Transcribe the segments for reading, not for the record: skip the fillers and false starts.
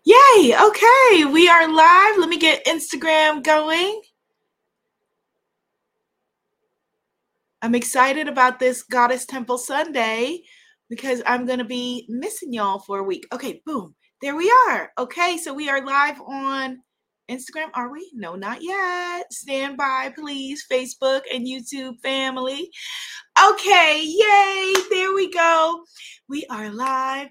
Yay! Okay, we are live. Let me get Instagram going. I'm excited about this Goddess Temple Sunday because I'm going to be missing y'all for a week. Okay, boom. There we are. Okay, so we are live on Instagram. Are we? No, not yet. Stand by, please. Facebook and YouTube family. Okay, yay, there we go. We are live.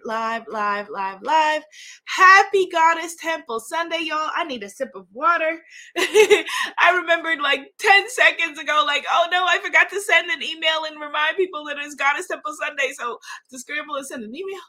Happy Goddess Temple Sunday, y'all. I need a sip of water. I remembered like 10 seconds ago, oh no, I forgot to send an email and remind people that it's Goddess Temple Sunday. So to scramble and send an email.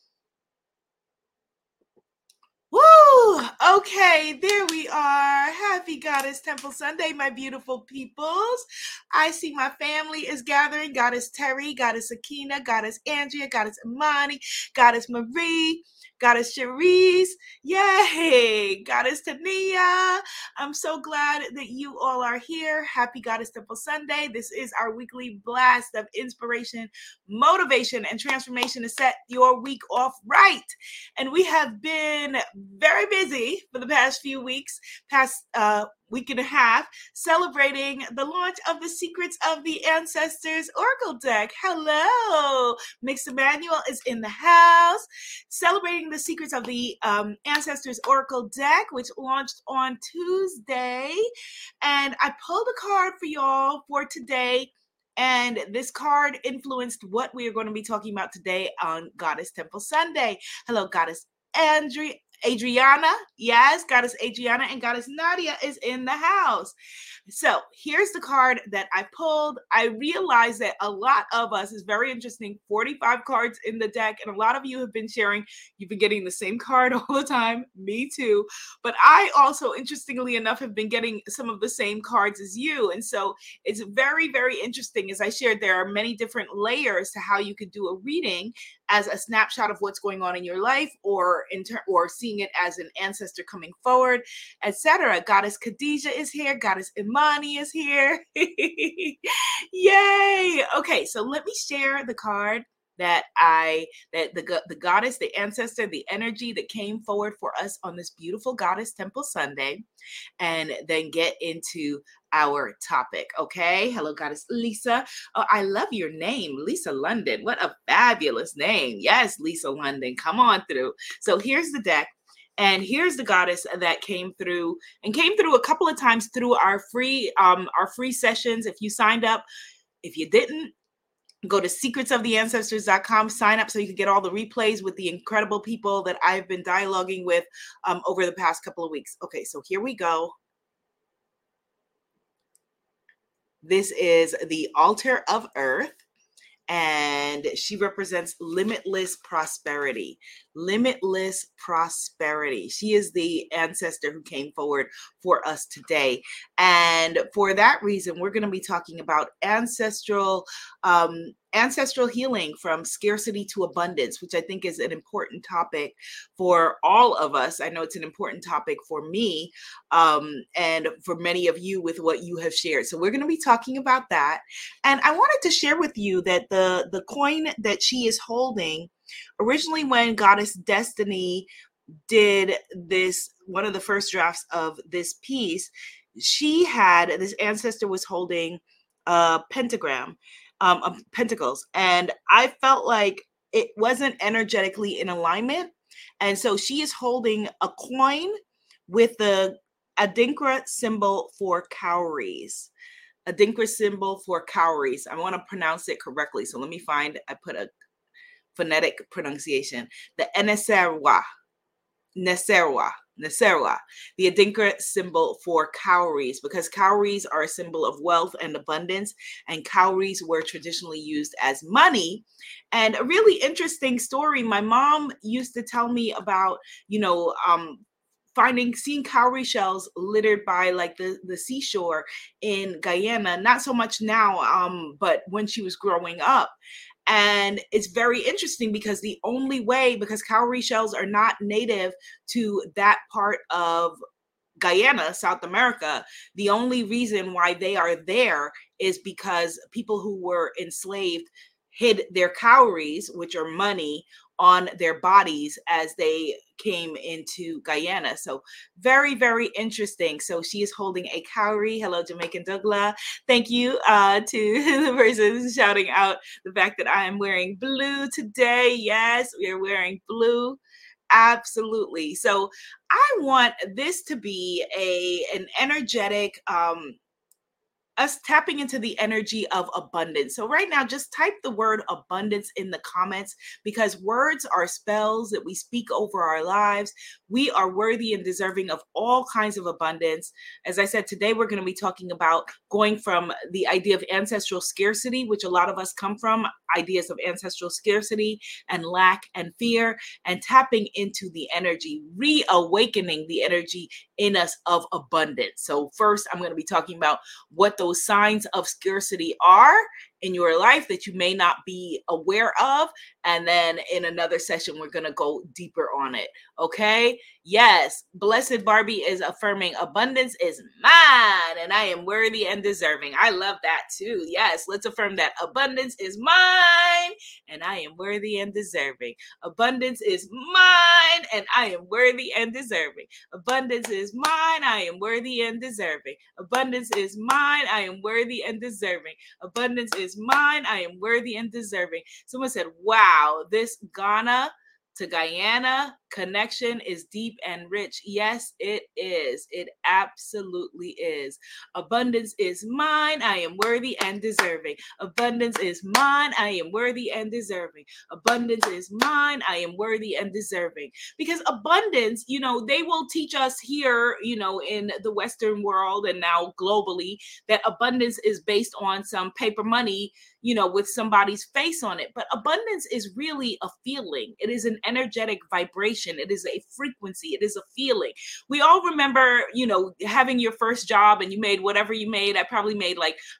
Woo! Okay, there we are. Happy Goddess Temple Sunday, my beautiful peoples. I see my family is gathering. Goddess Terry, Goddess Akina, Goddess Andrea, Goddess Imani, Goddess Marie, Goddess Cherise. Yay! Goddess Tania. I'm so glad that you all are here. Happy Goddess Temple Sunday. This is our weekly blast of inspiration, motivation, and transformation to set your week off right. And we have been very busy for the past few weeks, past week and a half, celebrating the launch of the Secrets of the Ancestors Oracle deck. Hello, Mix Emmanuel is in the house, celebrating the Secrets of the Ancestors Oracle deck, which launched on Tuesday. And I pulled a card for y'all for today. And this card influenced what we are going to be talking about today on Goddess Temple Sunday. Hello, Goddess Adriana. Yes, Goddess Adriana and Goddess Nadia is in the house. So here's the card that I pulled. I realized that a lot of us is very interesting. 45 cards in the deck, and a lot of you have been sharing. You've been getting the same card all the time. Me too. But I also, interestingly enough, have been getting some of the same cards as you. And so it's very, very interesting. As I shared, there are many different layers to how you could do a reading as a snapshot of what's going on in your life, or or seeing it as an ancestor coming forward, etc. Goddess Khadijah is here. Goddess Imani is here. Yay! Okay, so let me share the card that the goddess, the ancestor, the energy that came forward for us on this beautiful Goddess Temple Sunday, and then get into our topic. Okay. Hello, Goddess Lisa. Oh, I love your name, Lisa London. What a fabulous name. Yes, Lisa London. Come on through. So here's the deck. And here's the goddess that came through a couple of times through our free sessions. If you signed up, if you didn't, go to secretsoftheancestors.com, sign up so you can get all the replays with the incredible people that I've been dialoguing with over the past couple of weeks. Okay, so here we go. This is the Altar of Earth, and she represents limitless prosperity. Limitless prosperity. She is the ancestor who came forward for us today. And for that reason, we're going to be talking about ancestral healing from scarcity to abundance, which I think is an important topic for all of us. I know it's an important topic for me, and for many of you with what you have shared. So we're going to be talking about that. And I wanted to share with you that the coin that she is holding, originally when Goddess Destiny did this, one of the first drafts of this piece, this ancestor was holding a pentagram, of pentacles, and I felt like it wasn't energetically in alignment. And so she is holding a coin with the Adinkra symbol for cowries. Adinkra symbol for cowries. I want to pronounce it correctly, so let me find. I put a phonetic pronunciation. The Neserwa, the Adinkra symbol for cowries, because cowries are a symbol of wealth and abundance, and cowries were traditionally used as money. And a really interesting story my mom used to tell me about, seeing cowrie shells littered by like the seashore in Guyana, not so much now, but when she was growing up. And it's very interesting because because cowrie shells are not native to that part of Guyana, South America, the only reason why they are there is because people who were enslaved hid their cowries, which are money, on their bodies as they came into Guyana. So very, very interesting. So she is holding a cowrie. Hello, Jamaican Dougla. Thank you to the person shouting out the fact that I am wearing blue today. Yes, we are wearing blue. Absolutely. So I want this to be an energetic us tapping into the energy of abundance. So right now, just type the word abundance in the comments, because words are spells that we speak over our lives. We are worthy and deserving of all kinds of abundance. As I said, today we're going to be talking about going from the idea of ancestral scarcity, which a lot of us come from, ideas of ancestral scarcity and lack and fear, and tapping into the energy, reawakening the energy in us of abundance. So first, I'm going to be talking about what those signs of scarcity are in your life that you may not be aware of. And then in another session, we're going to go deeper on it. Okay. Yes. Blessed Barbie is affirming abundance is mine and I am worthy and deserving. I love that too. Yes. Let's affirm that abundance is mine and I am worthy and deserving. Abundance is mine and I am worthy and deserving. Abundance is mine. I am worthy and deserving. Abundance is mine. I am worthy and deserving. Abundance is mine. I am worthy and deserving. Someone said, wow, this Ghana to Guyana connection is deep and rich. Yes, it is. It absolutely is. Abundance is mine. I am worthy and deserving. Abundance is mine. I am worthy and deserving. Abundance is mine. I am worthy and deserving. Because abundance, they will teach us here, in the Western world and now globally, that abundance is based on some paper money, with somebody's face on it. But abundance is really a feeling. It is an energetic vibration. It is a frequency. It is a feeling. We all remember, having your first job and you made whatever you made. I probably made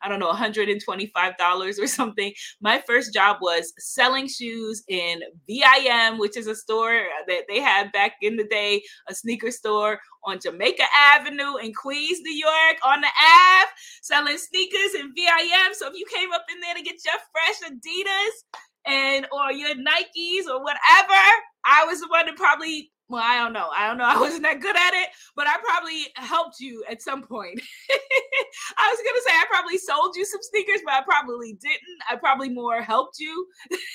$125 or something. My first job was selling shoes in VIM, which is a store that they had back in the day, a sneaker store on Jamaica Avenue in Queens, New York, on the Ave, selling sneakers in VIM. So if you came up in there to get your fresh Adidas or your Nikes or whatever, I was the one that probably, I don't know. I wasn't that good at it, but I probably helped you at some point. I was going to say I probably sold you some sneakers, but I probably didn't. I probably more helped you.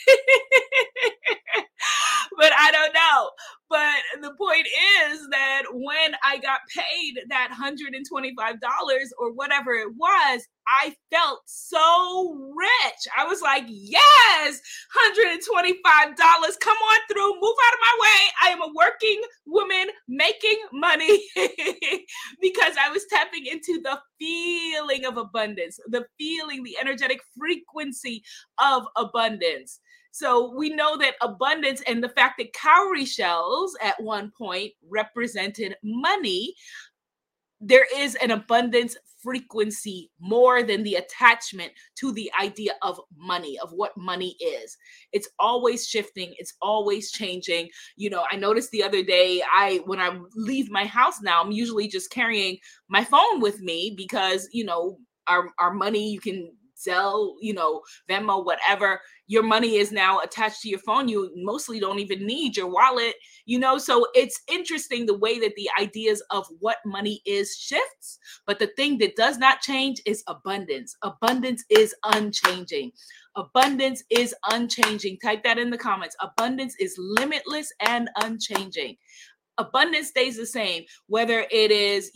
But I don't know. But the point is that when I got paid that $125 or whatever it was, I felt so rich. I was like, yes, $125. Come on through. Move out of my way. I am a working woman making money because I was tapping into the feeling of abundance, the feeling, the energetic frequency of abundance. So we know that abundance and the fact that cowrie shells at one point represented money, there is an abundance frequency more than the attachment to the idea of money, of what money is. It's always shifting. It's always changing. I noticed the other day, when I leave my house now, I'm usually just carrying my phone with me because, our money, you can sell, Venmo, whatever. Your money is now attached to your phone. You mostly don't even need your wallet, so it's interesting the way that the ideas of what money is shifts. But the thing that does not change is abundance. Abundance is unchanging. Abundance is unchanging. Type that in the comments. Abundance is limitless and unchanging. Abundance stays the same, whether it is,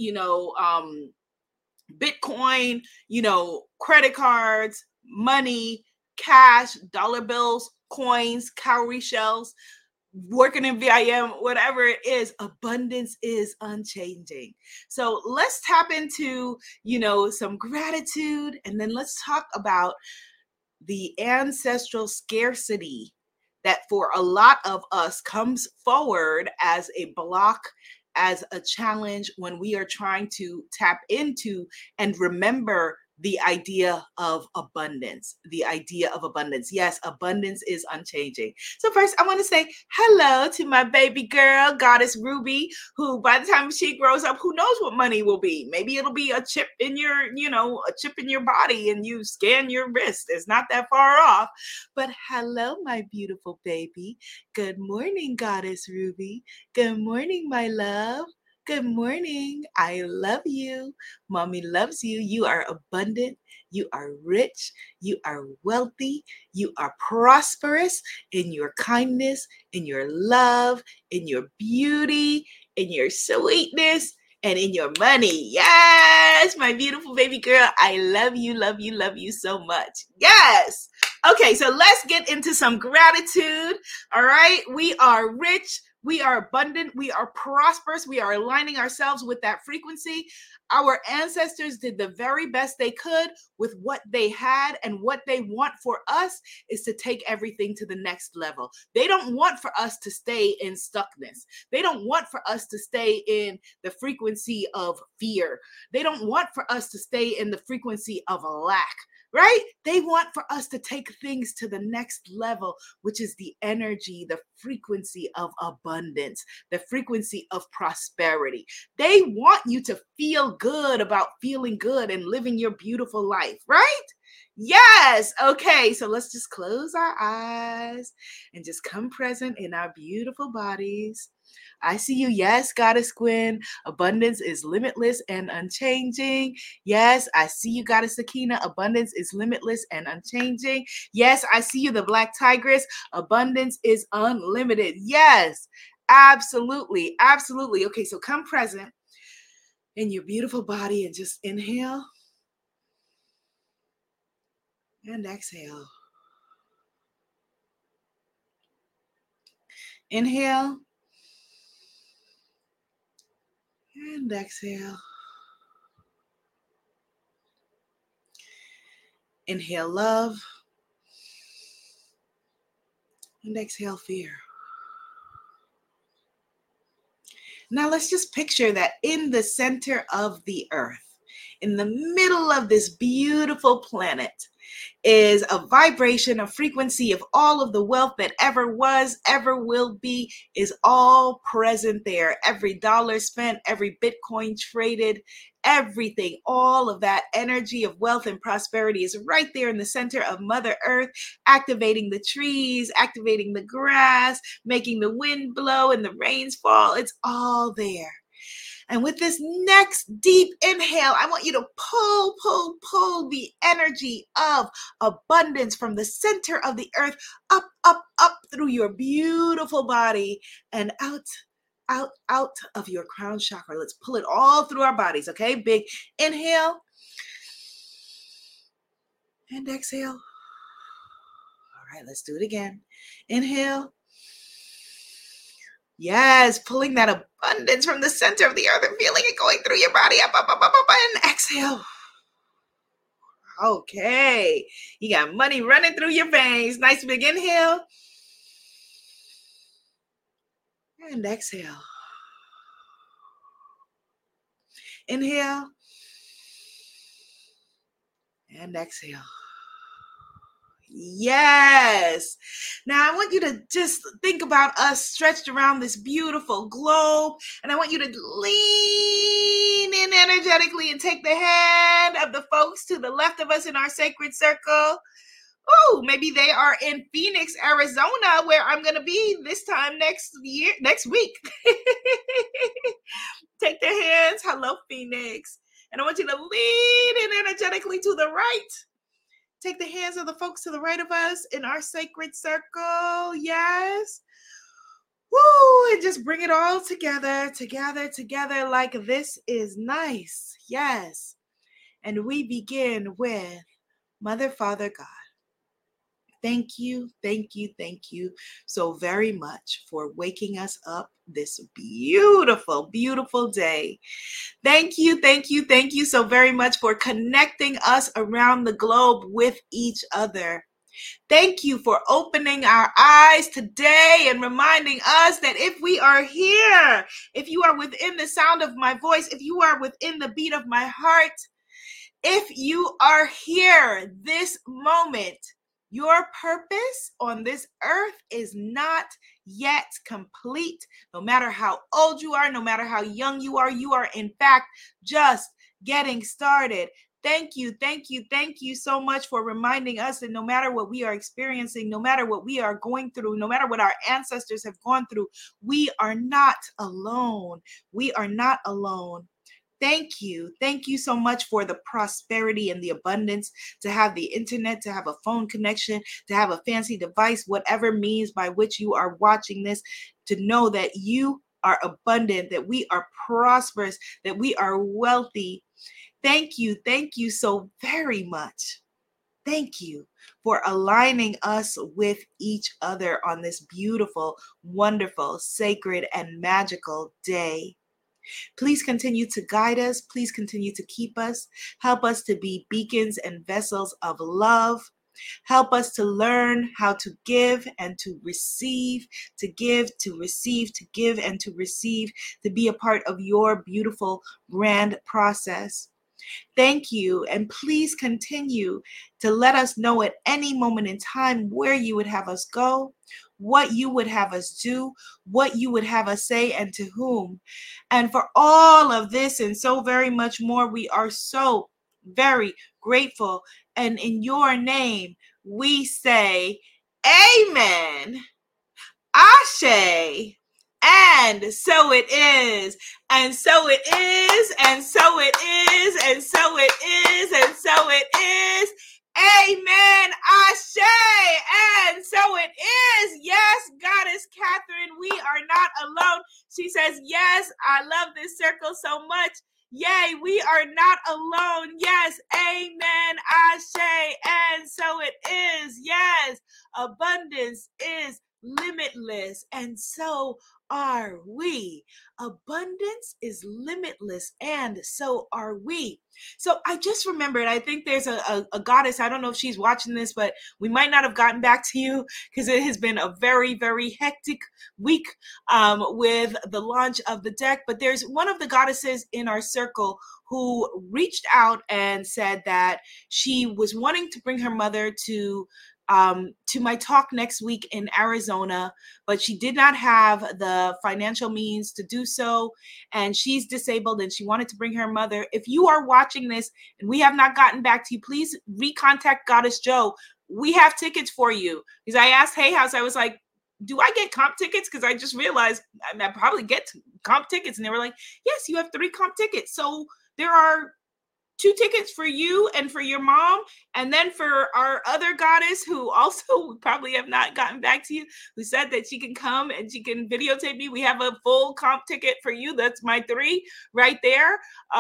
Bitcoin, credit cards, money, cash, dollar bills, coins, cowrie shells, working in VIM, whatever it is, abundance is unchanging. So let's tap into, some gratitude, and then let's talk about the ancestral scarcity that for a lot of us comes forward as a block, as a challenge when we are trying to tap into and remember the idea of abundance. The idea of abundance. Yes, abundance is unchanging. So first, I want to say hello to my baby girl, Goddess Ruby, who by the time she grows up, who knows what money will be? Maybe it'll be a chip in your, a chip in your body and you scan your wrist. It's not that far off. But hello, my beautiful baby. Good morning, Goddess Ruby. Good morning, my love. Good morning. I love you. Mommy loves you. You are abundant. You are rich. You are wealthy. You are prosperous in your kindness, in your love, in your beauty, in your sweetness, and in your money. Yes, my beautiful baby girl. I love you, love you, love you so much. Yes. Okay, so let's get into some gratitude. All right. We are rich. We are abundant. We are prosperous. We are aligning ourselves with that frequency. Our ancestors did the very best they could with what they had, and what they want for us is to take everything to the next level. They don't want for us to stay in stuckness. They don't want for us to stay in the frequency of fear. They don't want for us to stay in the frequency of lack. Right? They want for us to take things to the next level, which is the energy, the frequency of abundance, the frequency of prosperity. They want you to feel good about feeling good and living your beautiful life, right? Yes. Okay. So let's just close our eyes and just come present in our beautiful bodies. I see you. Yes, Goddess Gwen. Abundance is limitless and unchanging. Yes, I see you, Goddess Sakina. Abundance is limitless and unchanging. Yes, I see you, the Black Tigress. Abundance is unlimited. Yes, absolutely. Absolutely. Okay, so come present in your beautiful body and just inhale and exhale. Inhale and exhale. Inhale love and exhale fear. Now let's just picture that in the center of the earth, in the middle of this beautiful planet, is a vibration, a frequency of all of the wealth that ever was, ever will be, is all present there. Every dollar spent, every Bitcoin traded, everything, all of that energy of wealth and prosperity is right there in the center of Mother Earth, activating the trees, activating the grass, making the wind blow and the rains fall. It's all there. And with this next deep inhale, I want you to pull the energy of abundance from the center of the earth up through your beautiful body and out of your crown chakra. Let's pull it all through our bodies, okay? Big inhale and exhale. All right, let's do it again. Inhale. Yes, pulling that abundance from the center of the earth and feeling it going through your body. Up, and exhale. Okay, you got money running through your veins. Nice big inhale. And exhale. Inhale. And exhale. Yes. Now I want you to just think about us stretched around this beautiful globe, and I want you to lean in energetically and take the hand of the folks to the left of us in our sacred circle. Oh, maybe they are in Phoenix, Arizona, where I'm going to be this time next week. Take their hands. Hello, Phoenix. And I want you to lean in energetically to the right. Take the hands of the folks to the right of us in our sacred circle. Yes. Woo! And just bring it all together like this is nice. Yes. And we begin with Mother, Father, God. Thank you so very much for waking us up this beautiful, beautiful day. Thank you so very much for connecting us around the globe with each other. Thank you for opening our eyes today and reminding us that if we are here, if you are within the sound of my voice, if you are within the beat of my heart, If you are here this moment, your purpose on this earth is not yet complete. No matter how old you are, no matter how young you are in fact just getting started. Thank you so much for reminding us that no matter what we are experiencing, no matter what we are going through, no matter what our ancestors have gone through, we are not alone. We are not alone. Thank you. Thank you so much for the prosperity and the abundance, to have the internet, to have a phone connection, to have a fancy device, whatever means by which you are watching this, to know that you are abundant, that we are prosperous, that we are wealthy. Thank you so very much. Thank you for aligning us with each other on this beautiful, wonderful, sacred, and magical day. Please continue to guide us. Please continue to keep us. Help us to be beacons and vessels of love. Help us to learn how to give and to receive, to give, to receive, to give and to receive, to be a part of your beautiful brand process. Thank you, and please continue to let us know at any moment in time where you would have us go, what you would have us do, what you would have us say, and to whom. And for all of this and so very much more, we are so very grateful. And in your name, we say, Amen. Ashe. And so it is, and so it is, and so it is, and so it is, and so it is. Amen. Ashe. And so it is. Yes, Goddess Catherine, we are not alone. She says, yes, I love this circle so much. Yay, we are not alone. Yes, amen. Ashe. And so it is. Yes, abundance is limitless, and so are we. Abundance is limitless, and so are we. So I just remembered, I think there's a goddess, I don't know if she's watching this, but we might not have gotten back to you because it has been a very, very hectic week with the launch of the deck. But there's one of the goddesses in our circle who reached out and said that she was wanting to bring her mother to my talk next week in Arizona, but she did not have the financial means to do so, and she's disabled and she wanted to bring her mother. If you are watching this and we have not gotten back to you, please recontact Goddess Joe. We have tickets for you. Because I asked Hay House, I was like, do I get comp tickets? Because I just realized I probably get comp tickets, and they were like, yes, you have 3 comp tickets. So there are 2 tickets for you and for your mom, and then for our other goddess who also probably have not gotten back to you, who said that she can come and she can videotape me. We have a full comp ticket for you. That's my 3 right there.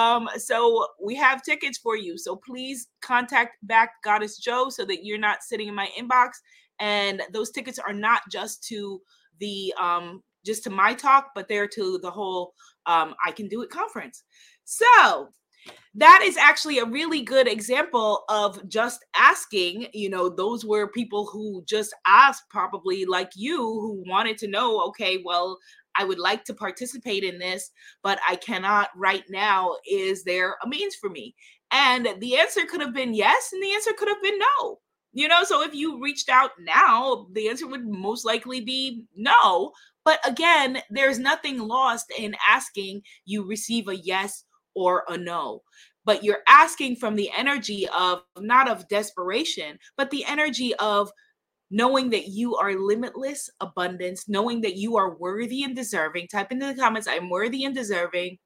So we have tickets for you. So please contact back Goddess Joe so that you're not sitting in my inbox. And those tickets are not just to the just to my talk, but they're to the whole I Can Do It conference. So that is actually a really good example of just asking. You know, those were people who just asked, probably like you, who wanted to know, okay, well, I would like to participate in this, but I cannot right now. Is there a means for me? And the answer could have been yes, and the answer could have been no. You know, so if you reached out now, the answer would most likely be no. But again, there's nothing lost in asking. You receive a yes or a no, but you're asking from the energy of not of desperation, but the energy of knowing that you are limitless abundance, knowing that you are worthy and deserving. Type into the comments, I'm worthy and deserving.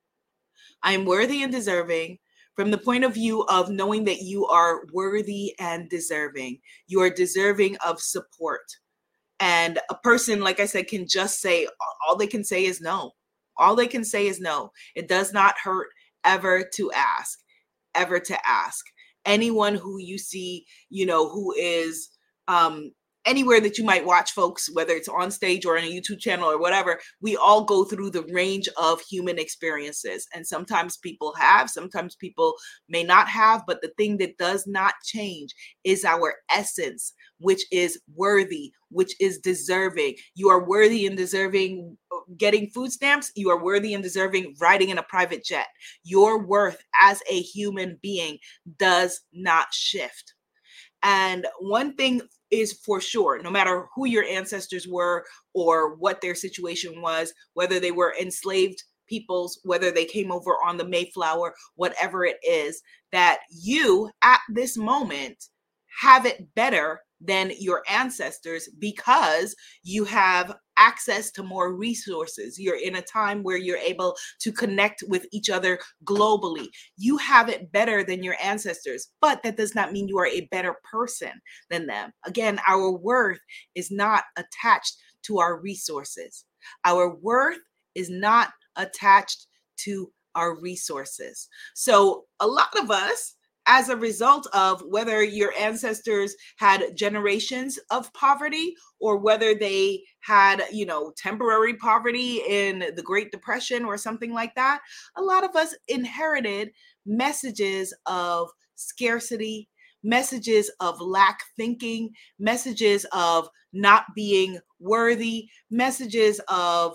I'm worthy and deserving. From the point of view of knowing that you are worthy and deserving. You are deserving of support. And a person, like I said, can just say, all they can say is no. All they can say is no. It does not hurt ever to ask, ever to ask. Anyone who you see, you know, who is anywhere that you might watch folks, whether it's on stage or on a YouTube channel or whatever, we all go through the range of human experiences. And sometimes people have, sometimes people may not have, but the thing that does not change is our essence, which is worthy, which is deserving. You are worthy and deserving getting food stamps, you are worthy and deserving riding in a private jet. Your worth as a human being does not shift. And one thing is for sure, no matter who your ancestors were or what their situation was, whether they were enslaved peoples, whether they came over on the Mayflower, whatever it is, that you at this moment have it better than your ancestors because you have access to more resources. You're in a time where you're able to connect with each other globally. You have it better than your ancestors, but that does not mean you are a better person than them. Again, our worth is not attached to our resources. Our worth is not attached to our resources. So a lot of us, as a result of whether your ancestors had generations of poverty or whether they had, temporary poverty in the Great Depression or something like that, a lot of us inherited messages of scarcity, messages of lack thinking, messages of not being worthy, messages of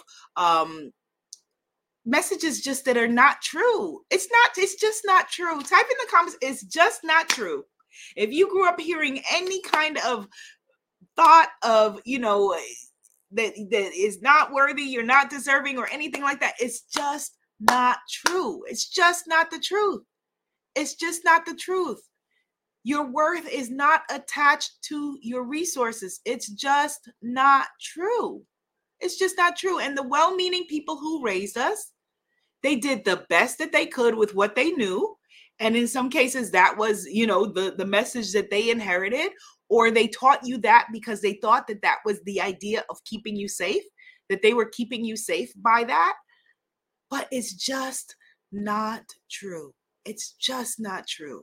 messages just that are not true. It's just not true. Type in the comments, it's just not true. If you grew up hearing any kind of thought of, that is not worthy, you're not deserving or anything like that, it's just not true. It's just not the truth. It's just not the truth. Your worth is not attached to your resources. It's just not true. It's just not true. And the well-meaning people who raised us, they did the best that they could with what they knew. And in some cases, that was, the message that they inherited, or they taught you that because they thought that that was the idea of keeping you safe, that they were keeping you safe by that. But it's just not true. It's just not true.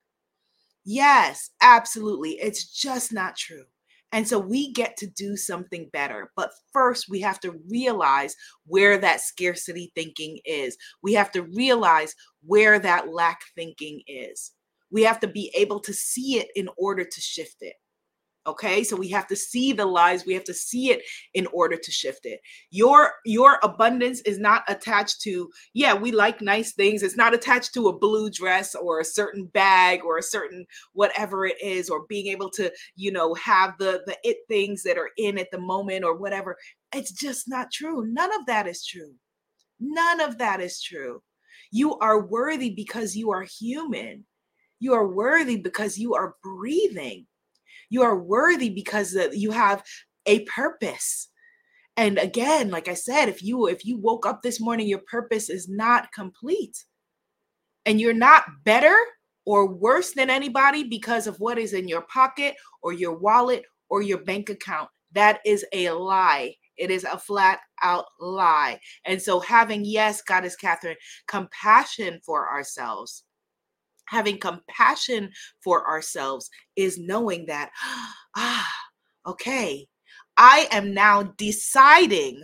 Yes, absolutely. It's just not true. And so we get to do something better. But first, we have to realize where that scarcity thinking is. We have to realize where that lack thinking is. We have to be able to see it in order to shift it. Okay, so we have to see the lies. We have to see it in order to shift it. Your abundance is not attached to, we like nice things. It's not attached to a blue dress or a certain bag or a certain whatever it is, or being able to, have the it things that are in at the moment or whatever. It's just not true. None of that is true. None of that is true. You are worthy because you are human. You are worthy because you are breathing. You are worthy because you have a purpose. And again, like I said, if you woke up this morning, your purpose is not complete. And you're not better or worse than anybody because of what is in your pocket or your wallet or your bank account. That is a lie. It is a flat out lie. And so having, yes, Goddess Catherine, compassion for ourselves. Having compassion for ourselves is knowing that, okay, I am deciding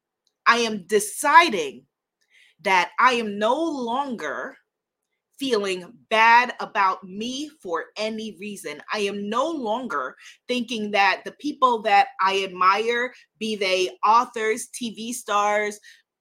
that I am no longer feeling bad about me for any reason. I am no longer thinking that the people that I admire, be they authors, TV stars,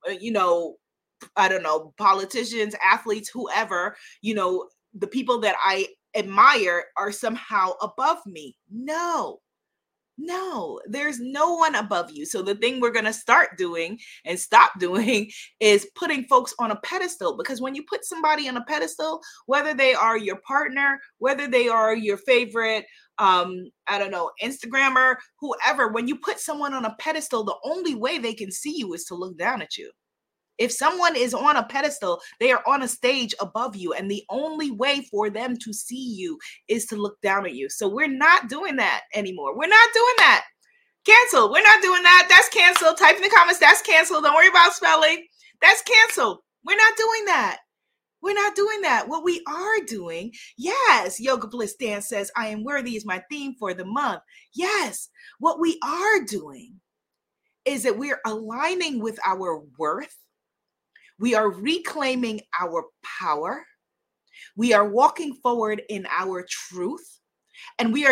I don't know, politicians, athletes, whoever, the people that I admire are somehow above me. No, there's no one above you. So the thing we're going to start doing and stop doing is putting folks on a pedestal, because when you put somebody on a pedestal, whether they are your partner, whether they are your favorite, Instagrammer, whoever, when you put someone on a pedestal, the only way they can see you is to look down at you. If someone is on a pedestal, they are on a stage above you, and the only way for them to see you is to look down at you. So we're not doing that anymore. We're not doing that. Cancel. We're not doing that. That's canceled. Type in the comments, that's canceled. Don't worry about spelling. That's canceled. We're not doing that. We're not doing that. What we are doing, yes, Yoga Bliss Dan says, I am worthy is my theme for the month. Yes, what we are doing is that we're aligning with our worth. We are reclaiming our power. We are walking forward in our truth. And we are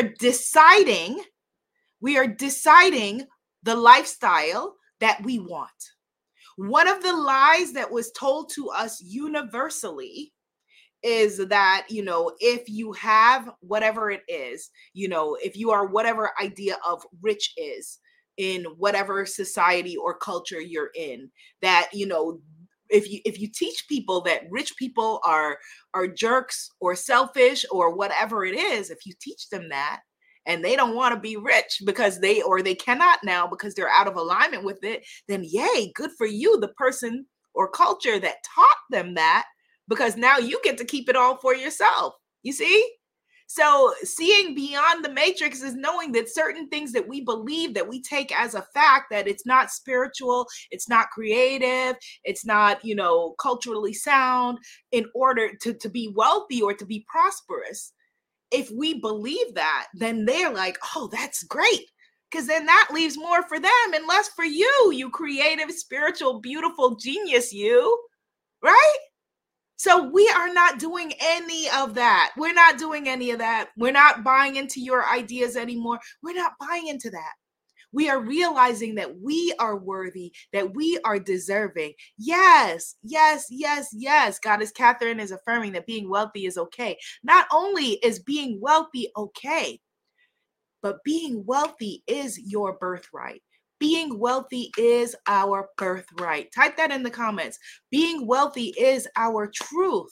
deciding the lifestyle that we want. One of the lies that was told to us universally is that, if you have whatever it is, if you are whatever idea of rich is in whatever society or culture you're in, that, if you teach people that rich people are jerks or selfish or whatever it is, if you teach them that and they don't want to be rich because they cannot now because they're out of alignment with it, then yay, good for you, the person or culture that taught them that, because now you get to keep it all for yourself. You see? So seeing beyond the matrix is knowing that certain things that we believe, that we take as a fact, that it's not spiritual, it's not creative, it's not, culturally sound in order to be wealthy or to be prosperous. If we believe that, then they're like, oh, that's great. Because then that leaves more for them and less for you, you creative, spiritual, beautiful genius, you, right? So we are not doing any of that. We're not doing any of that. We're not buying into your ideas anymore. We're not buying into that. We are realizing that we are worthy, that we are deserving. Yes, yes, yes, yes. Goddess Catherine is affirming that being wealthy is okay. Not only is being wealthy okay, but being wealthy is your birthright. Being wealthy is our birthright. Type that in the comments. Being wealthy is our truth.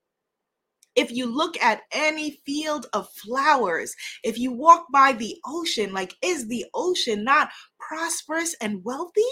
If you look at any field of flowers, if you walk by the ocean, like, is the ocean not prosperous and wealthy?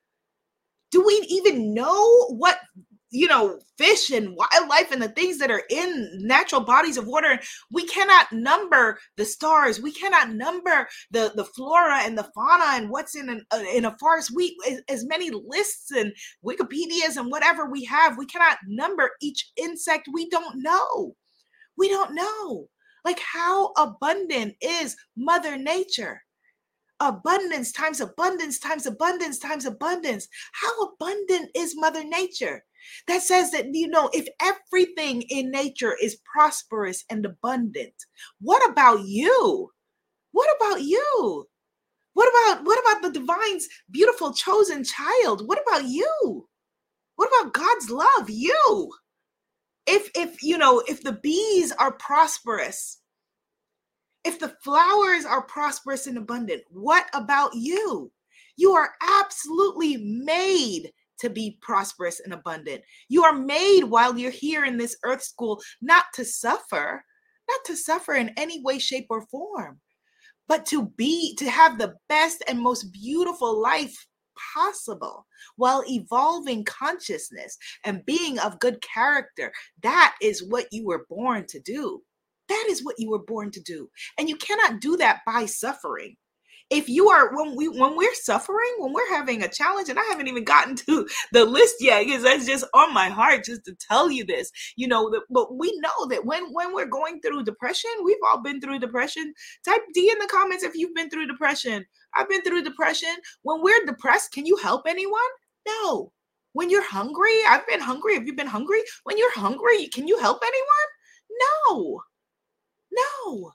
Do we even know what, fish and wildlife and the things that are in natural bodies of water? We cannot number the stars. We cannot number the flora and the fauna and what's in a forest. As many lists and Wikipedias and whatever we have, we cannot number each insect. We don't know. We don't know. Like, how abundant is Mother Nature? Abundance times abundance times abundance times abundance. How abundant is Mother Nature? That says that, if everything in nature is prosperous and abundant, what about you? What about you? What about the divine's beautiful chosen child? What about you? What about God's love? You. If the bees are prosperous, if the flowers are prosperous and abundant, what about you? You are absolutely made to be prosperous and abundant. You are made while you're here in this earth school, not to suffer in any way, shape, or form, but to have the best and most beautiful life possible while evolving consciousness and being of good character. That is what you were born to do. That is what you were born to do. And you cannot do that by suffering. If you are, when we're suffering, when we're having a challenge, and I haven't even gotten to the list yet, because that's just on my heart just to tell you this, but we know that when we're going through depression, we've all been through depression. Type D in the comments if you've been through depression. I've been through depression. When we're depressed, can you help anyone? No. When you're hungry, I've been hungry. Have you been hungry? When you're hungry, can you help anyone? No.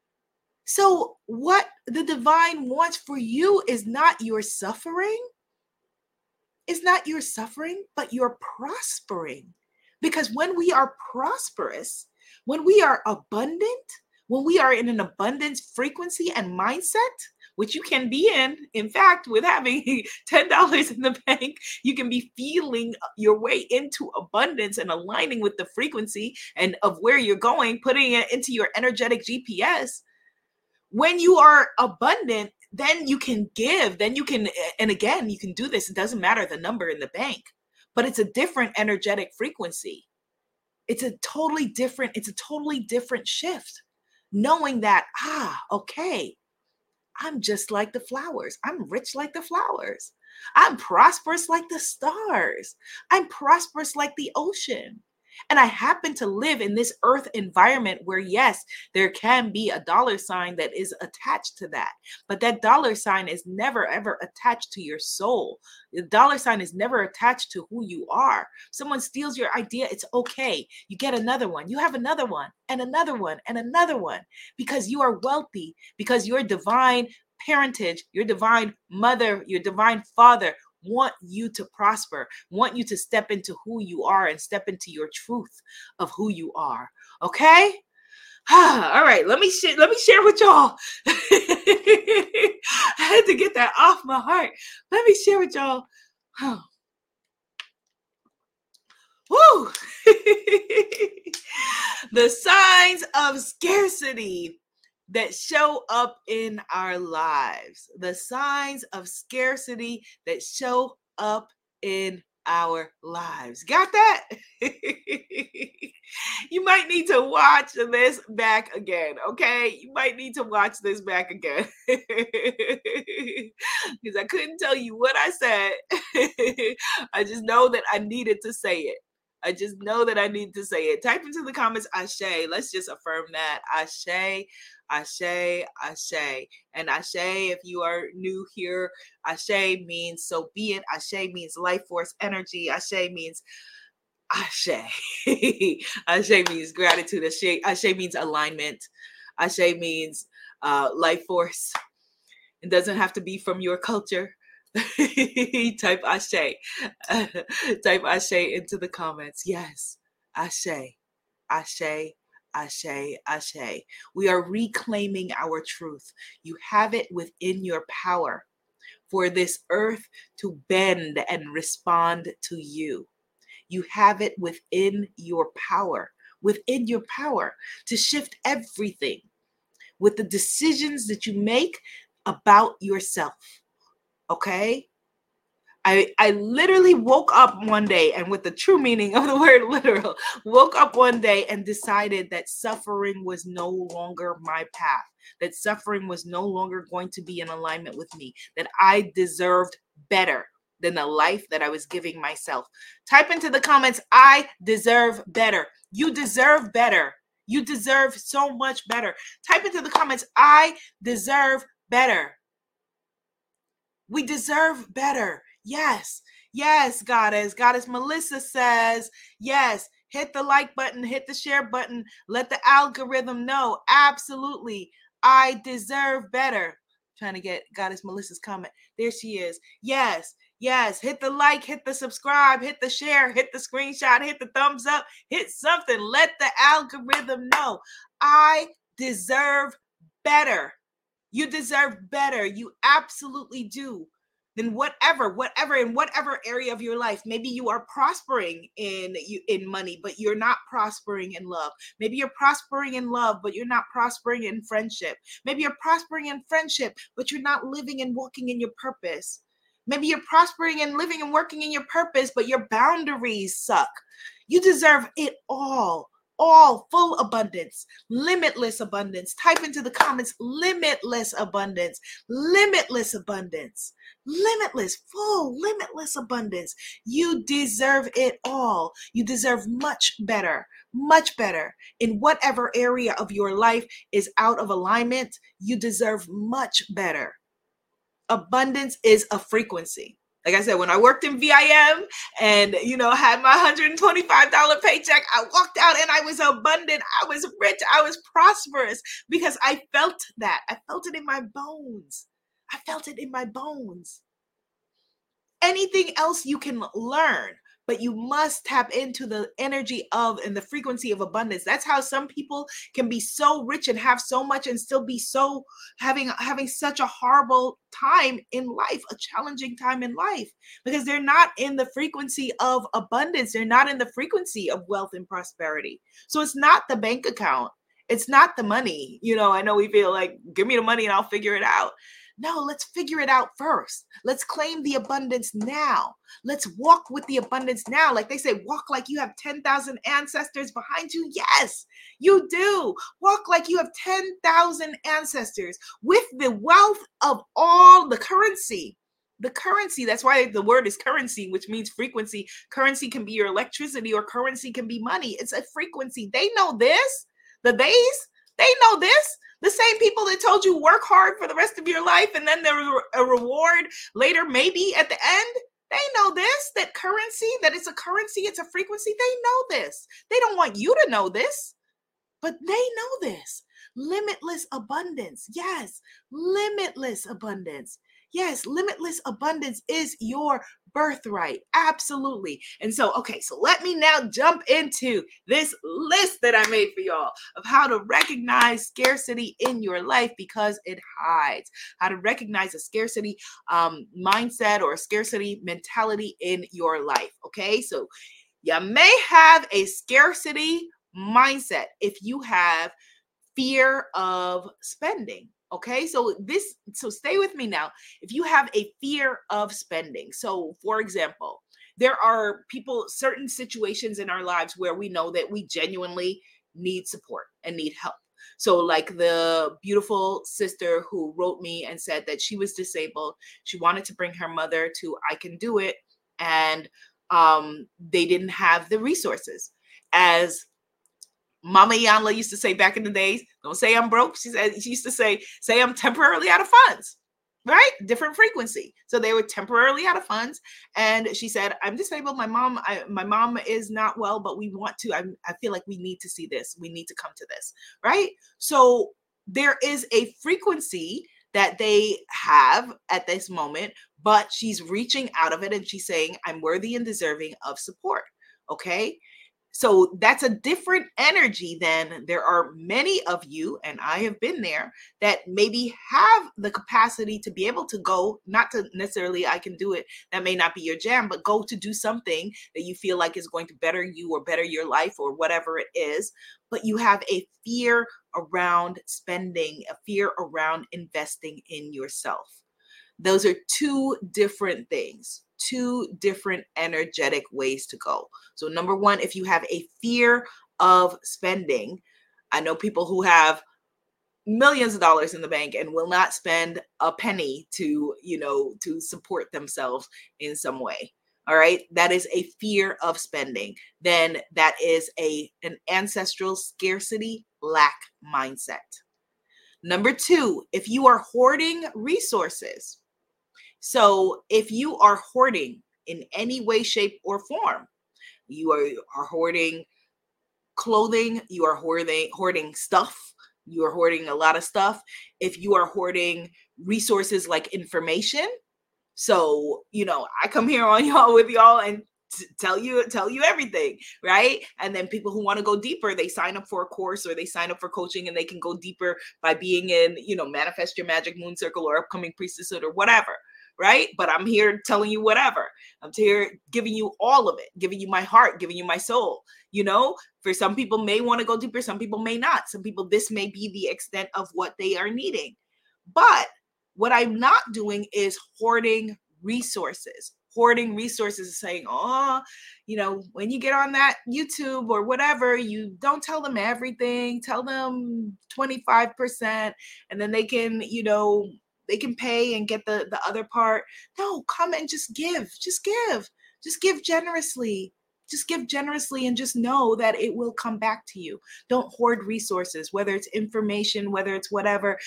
So what the divine wants for you is not your suffering. It's not your suffering, but your prospering. Because when we are prosperous, when we are abundant, when we are in an abundance frequency and mindset, which you can be in fact, with having $10 in the bank, you can be feeling your way into abundance and aligning with the frequency and of where you're going, putting it into your energetic GPS. When you are abundant, then you can give, then you can, and again, you can do this. It doesn't matter the number in the bank, but it's a different energetic frequency. It's a totally different shift. Knowing that, okay, I'm just like the flowers. I'm rich like the flowers. I'm prosperous like the stars. I'm prosperous like the ocean. And I happen to live in this earth environment where, yes, there can be a dollar sign that is attached to that. But that dollar sign is never, ever attached to your soul. The dollar sign is never attached to who you are. Someone steals your idea, it's okay. You get another one. You have another one and another one and another one, because you are wealthy, because your divine parentage, your divine mother, your divine father want you to prosper, want you to step into who you are and step into your truth of who you are. Okay? All right, let me share with y'all. I had to get that off my heart. Let me share with y'all. Woo! The signs of scarcity that show up in our lives. The signs of scarcity that show up in our lives. Got that? You might need to watch this back again, okay? You might need to watch this back again. Because I couldn't tell you what I said. I just know that I needed to say it. I just know that I need to say it. Type into the comments, Ashe. Let's just affirm that. Ashe, Ashe, Ashe. And Ashe, if you are new here, Ashe means so be it. Ashe means life force energy. Ashe means Ashe. Ashe means gratitude. Ashe means alignment. Ashe means life force. It doesn't have to be from your culture. Type Ashe. Type Ashe into the comments. Yes. Ashe. Ashe. Ashe. Ashe. We are reclaiming our truth. You have it within your power for this earth to bend and respond to you. You have it within your power to shift everything with the decisions that you make about yourself. Okay? I literally woke up one day, and with the true meaning of the word literal, woke up one day and decided that suffering was no longer my path, that suffering was no longer going to be in alignment with me, that I deserved better than the life that I was giving myself. Type into the comments, I deserve better. You deserve better. You deserve so much better. Type into the comments, I deserve better. We deserve better. Yes. Yes, Goddess. Goddess Melissa says, yes, hit the like button, hit the share button. Let the algorithm know. Absolutely. I deserve better. Trying to get Goddess Melissa's comment. There she is. Yes. Yes. Hit the like, hit the subscribe, hit the share, hit the screenshot, hit the thumbs up, hit something. Let the algorithm know. I deserve better. You deserve better. You absolutely do. Then whatever in whatever area of your life, maybe you are prospering in money, but you're not prospering in love. Maybe you're prospering in love, but you're not prospering in friendship. Maybe you're prospering in friendship, but you're not living and walking in your purpose. Maybe you're prospering and living and working in your purpose, but your boundaries suck. You deserve it all full abundance, limitless abundance. Type into the comments, limitless abundance, limitless abundance, limitless, full, limitless abundance. You deserve it all. You deserve much better in whatever area of your life is out of alignment. You deserve much better. Abundance is a frequency. Like I said, when I worked in VIM and, had my $125 paycheck, I walked out and I was abundant. I was rich. I was prosperous because I felt that. I felt it in my bones. I felt it in my bones. Anything else you can learn, but you must tap into the energy of and the frequency of abundance. That's how some people can be so rich and have so much and still be so having such a horrible time in life, a challenging time in life, because they're not in the frequency of abundance. They're not in the frequency of wealth and prosperity. So it's not the bank account. It's not the money. I know we feel like, give me the money and I'll figure it out. No, let's figure it out first. Let's claim the abundance now. Let's walk with the abundance now. Like they say, walk like you have 10,000 ancestors behind you. Yes, you do. Walk like you have 10,000 ancestors with the wealth of all the currency. The currency, that's why the word is currency, which means frequency. Currency can be your electricity or currency can be money. It's a frequency. They know this. They know this. The same people that told you work hard for the rest of your life and then there's a reward later, maybe at the end. They know this, that currency, that it's a currency, it's a frequency. They know this. They don't want you to know this, but they know this. Limitless abundance. Yes, limitless abundance. Yes, limitless abundance is your birthright. Absolutely. And so, okay, so let me now jump into this list that I made for y'all of how to recognize scarcity in your life because it hides. How to recognize a scarcity mindset or a scarcity mentality in your life. Okay, so you may have a scarcity mindset if you have fear of spending. Okay, so stay with me now. If you have a fear of spending, so for example, there are certain situations in our lives where we know that we genuinely need support and need help. So, like the beautiful sister who wrote me and said that she was disabled, she wanted to bring her mother to I Can Do It, and they didn't have the resources. As Mama Yanla used to say back in the days, don't say I'm broke. She used to say I'm temporarily out of funds, right? Different frequency. So they were temporarily out of funds. And she said, I'm disabled. My mom is not well, but we want to, I feel like we need to see this. We need to come to this, right? So there is a frequency that they have at this moment, but she's reaching out of it and she's saying, I'm worthy and deserving of support. Okay. So that's a different energy than there are many of you, and I have been there, that maybe have the capacity to be able to go, not to necessarily I Can Do It, that may not be your jam, but go to do something that you feel like is going to better you or better your life or whatever it is. But you have a fear around spending, a fear around investing in yourself. Those are two different things, two different energetic ways to go. So, number one, if you have a fear of spending, I know people who have millions of dollars in the bank and will not spend a penny to support themselves in some way. All right, that is a fear of spending. Then that is an ancestral scarcity lack mindset. Number two, if you are hoarding resources, so if you are hoarding in any way, shape, or form, you are hoarding clothing, you are hoarding stuff, you are hoarding a lot of stuff. If you are hoarding resources like information, so I come here on y'all with y'all and tell you everything, right? And then people who want to go deeper, they sign up for a course or they sign up for coaching, and they can go deeper by being in Manifest Your Magic Moon Circle or Upcoming Priestesshood or whatever, right? But I'm here telling you whatever. I'm here giving you all of it, giving you my heart, giving you my soul. For some people may want to go deeper, some people may not. Some people, this may be the extent of what they are needing. But what I'm not doing is hoarding resources. Hoarding resources is saying, when you get on that YouTube or whatever, you don't tell them everything, tell them 25%, and then they can pay and get the other part. No, come and just give generously. Just give generously and just know that it will come back to you. Don't hoard resources, whether it's information, whether it's whatever,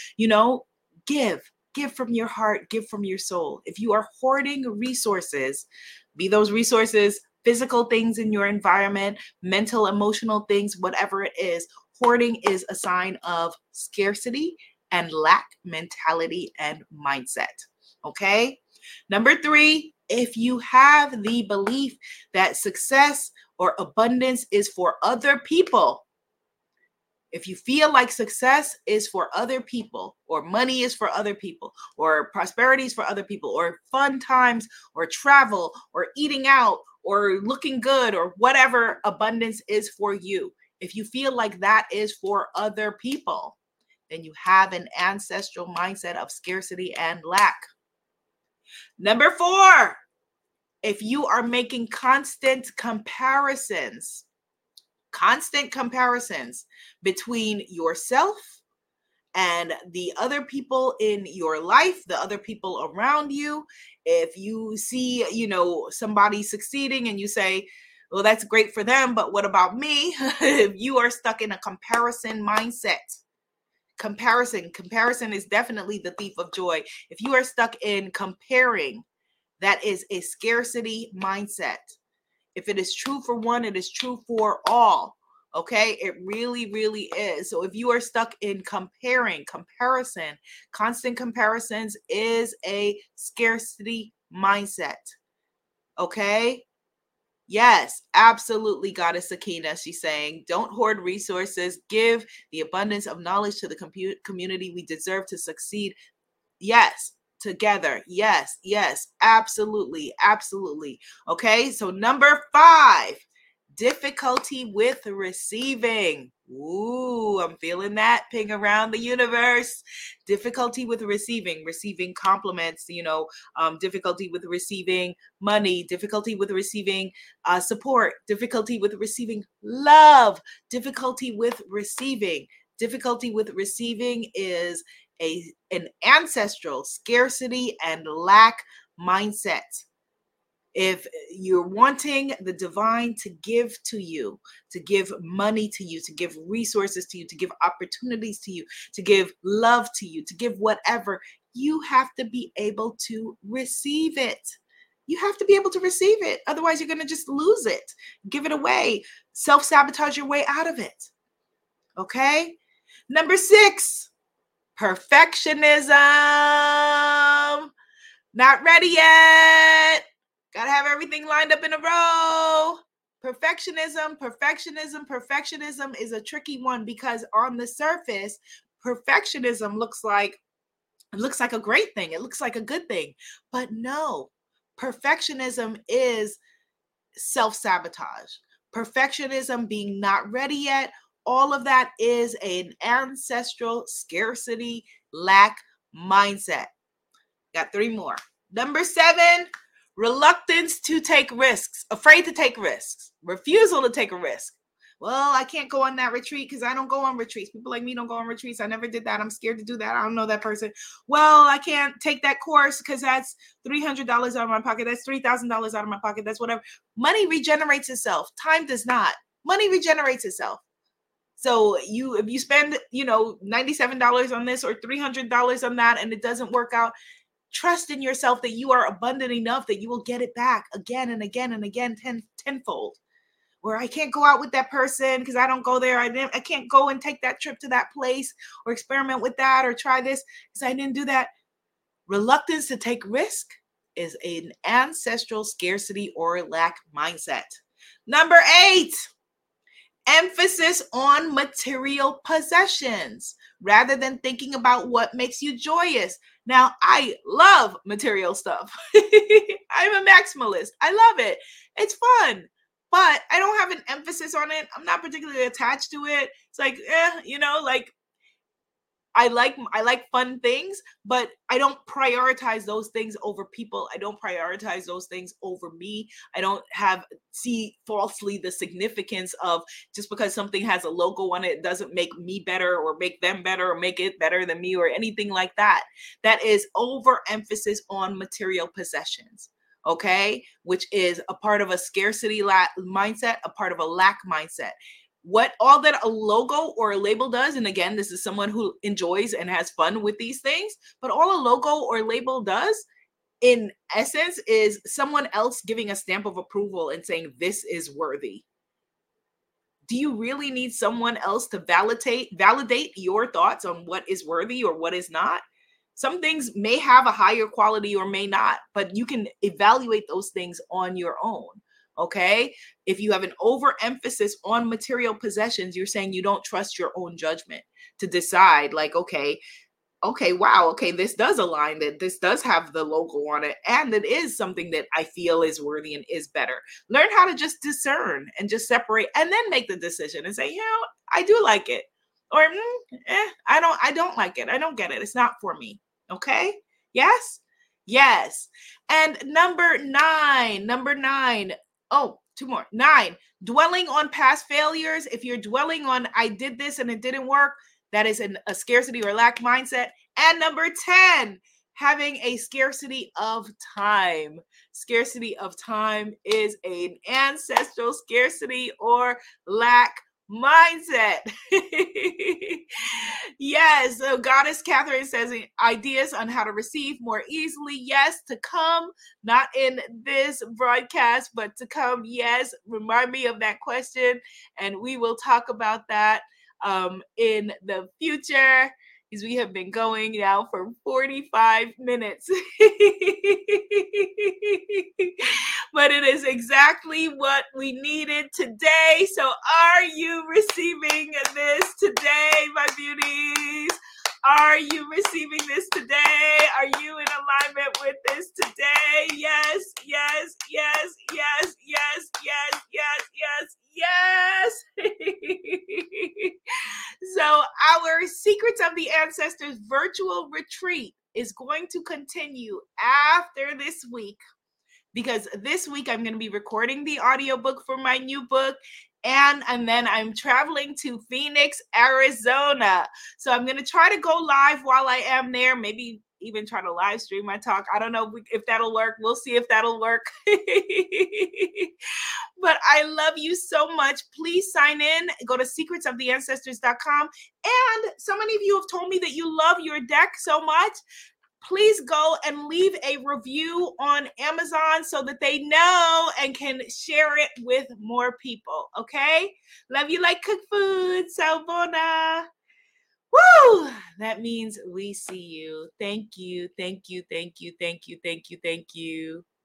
give from your heart, give from your soul. If you are hoarding resources, be those resources physical things in your environment, mental, emotional things, whatever it is, hoarding is a sign of scarcity and lack mentality and mindset. Okay. Number three, if you have the belief that success or abundance is for other people, if you feel like success is for other people, or money is for other people, or prosperity is for other people, or fun times, or travel, or eating out, or looking good, or whatever abundance is for you, if you feel like that is for other people, then you have an ancestral mindset of scarcity and lack. Number four, if you are making constant comparisons between yourself and the other people in your life, the other people around you. If you see, somebody succeeding and you say, well, that's great for them, but what about me? If you are stuck in a comparison mindset, comparison is definitely the thief of joy. If you are stuck in comparing, that is a scarcity mindset. If it is true for one, it is true for all. Okay, it really, really is. So if you are stuck in comparison, constant comparisons is a scarcity mindset. Okay. Yes, absolutely, Goddess Sakina. She's saying, don't hoard resources, give the abundance of knowledge to the community. We deserve to succeed. Yes, together. Yes, yes, absolutely, absolutely. Okay, so number 5, difficulty with receiving. Ooh, I'm feeling that ping around the universe. Difficulty with receiving compliments, difficulty with receiving money, difficulty with receiving support, difficulty with receiving love, difficulty with receiving. Difficulty with receiving is an ancestral scarcity and lack mindset. If you're wanting the divine to give to you, to give money to you, to give resources to you, to give opportunities to you, to give love to you, to give whatever, you have to be able to receive it. You have to be able to receive it. Otherwise, you're going to just lose it, give it away, self-sabotage your way out of it. Okay? Number 6, perfectionism. Not ready yet. Gotta have everything lined up in a row. Perfectionism is a tricky one because on the surface, perfectionism looks like a great thing. It looks like a good thing. But no, perfectionism is self-sabotage. Perfectionism, being not ready yet, all of that is an ancestral scarcity lack mindset. Got 3 more. Number 7, reluctance to take risks, afraid to take risks, refusal to take a risk. Well, I can't go on that retreat because I don't go on retreats. People like me don't go on retreats. I never did that. I'm scared to do that. I don't know that person. Well, I can't take that course because that's $300 out of my pocket. That's $3,000 out of my pocket. That's whatever. Money regenerates itself. Time does not. Money regenerates itself. So if you spend, $97 on this or $300 on that and it doesn't work out, trust in yourself that you are abundant enough that you will get it back again and again and again, tenfold. Or I can't go out with that person because I don't go there. I can't go and take that trip to that place or experiment with that or try this because I didn't do that. Reluctance to take risk is an ancestral scarcity or lack mindset. Number 8, emphasis on material possessions rather than thinking about what makes you joyous. Now, I love material stuff. I'm a maximalist. I love it. It's fun, but I don't have an emphasis on it. I'm not particularly attached to it. It's like, I like fun things, but I don't prioritize those things over people. I don't prioritize those things over me. I don't see falsely the significance of just because something has a logo on it doesn't make me better or make them better or make it better than me or anything like that. That is overemphasis on material possessions. Okay, which is a part of a scarcity mindset, a part of a lack mindset. What all that a logo or a label does, and again, this is someone who enjoys and has fun with these things, but all a logo or label does in essence is someone else giving a stamp of approval and saying this is worthy. Do you really need someone else to validate your thoughts on what is worthy or what is not? Some things may have a higher quality or may not, but you can evaluate those things on your own. Okay. If you have an overemphasis on material possessions, you're saying you don't trust your own judgment to decide, like, okay, wow, okay, this does align, that this does have the logo on it, and it is something that I feel is worthy and is better. Learn how to just discern and just separate and then make the decision and say, I do like it. Or I don't like it. I don't get it. It's not for me. Okay. Yes. Yes. And number nine. Oh, 2 more. 9, dwelling on past failures. If you're dwelling on, I did this and it didn't work, that is a scarcity or lack mindset. And number 10, having a scarcity of time. Scarcity of time is an ancestral scarcity or lack mindset. Yes, so Goddess Catherine says ideas on how to receive more easily. Yes, to come, not in this broadcast, but to come. Yes, remind me of that question, and we will talk about that in the future, because we have been going now for 45 minutes. But it is exactly what we needed today. So are you receiving this today, my beauties? Are you receiving this today? Are you in alignment with this today? Yes, yes, yes, yes, yes, yes, yes, yes, yes. So our Secrets of the Ancestors virtual retreat is going to continue after this week, because this week I'm going to be recording the audiobook for my new book, and then I'm traveling to Phoenix, Arizona. So I'm going to try to go live while I am there, maybe even try to live stream my talk. I don't know if that'll work. We'll see if that'll work. But I love you so much. Please sign in. Go to secretsoftheancestors.com. And so many of you have told me that you love your deck so much. Please go and leave a review on Amazon so that they know and can share it with more people. Okay? Love you like cook food. Salvona. Woo! That means we see you. Thank you. Thank you. Thank you. Thank you. Thank you. Thank you.